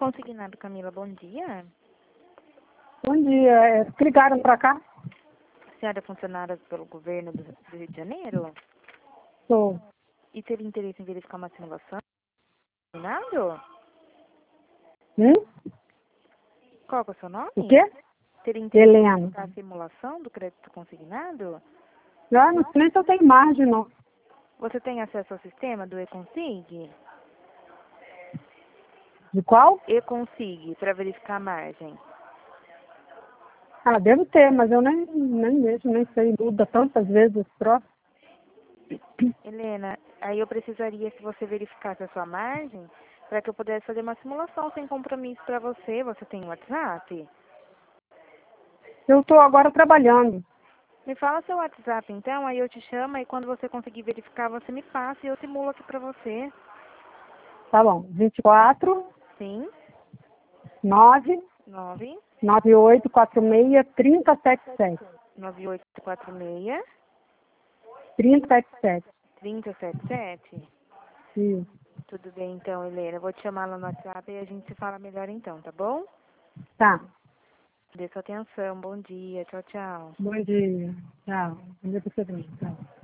Consignado, Camila, bom dia. Bom dia. Ligaram para cá? A senhora é funcionária pelo governo do Rio de Janeiro? Sou. E teria interesse em verificar uma simulação? Consignado? Qual que é o seu nome? O quê? Teria interesse em Helena. verificar a simulação do crédito consignado? Já não sei se eu tenho margem, não. Você tem acesso ao sistema do Econsig? De qual? Econsig, para verificar a margem. Ah, devo ter, mas eu nem mexo, nem sei. Muda tantas vezes esse troço. Helena, aí eu precisaria que você verificasse a sua margem para que eu pudesse fazer uma simulação sem compromisso para você. Você tem WhatsApp? Eu estou agora trabalhando. Me fala seu WhatsApp então, aí eu te chamo e quando você conseguir verificar, você me passa e eu simulo aqui pra você. Tá bom. 24 Sim, 9 9 9846 3077. 9846 3077. 3077. Isso. Tudo bem então, Helena. Eu vou te chamar lá no WhatsApp e a gente se fala melhor então, tá bom? Tá. Dê sua atenção. Bom dia. Tchau, tchau. Bom dia. Tchau. Bom dia para você também. Tchau.